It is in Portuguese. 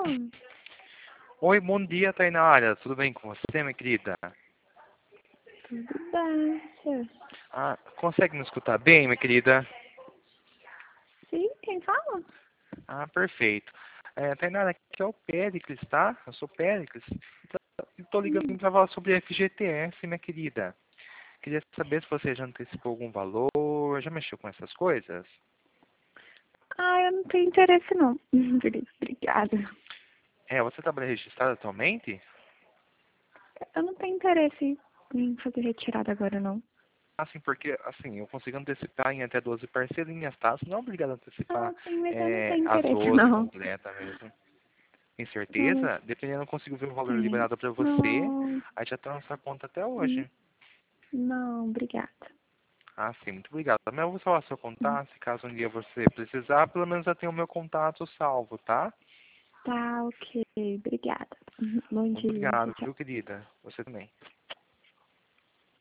Oi, bom dia, Tainara. Tudo bem com você, minha querida? Tudo bem, senhor? Consegue me escutar bem, minha querida? Sim, quem fala? Perfeito. Tainara, aqui é o Péricles, tá? Eu sou Péricles. Estou ligando para falar sobre FGTS, minha querida. Queria saber se você já antecipou algum valor, já mexeu com essas coisas? Eu não tenho interesse não. Obrigada. Você trabalha registrado atualmente? Eu não tenho interesse em fazer retirada agora não. Sim, porque assim, eu consigo antecipar em até 12 parcelinhas, tá? Você não é obrigado a antecipar Sim, mas eu não tenho as interesse 12 não. completa mesmo. Tem Não, mas certeza? Dependendo, eu consigo ver o valor sim. liberado para você. Não, Aí já tá na sua conta até hum, hoje. não, obrigada. Sim, muito obrigado. Mas eu vou salvar seu contato, se caso um dia você precisar, pelo menos já tem o meu contato salvo, tá? Tá, ok. Obrigada. Bom dia. Obrigado, Tchau. viu, querida? Você também.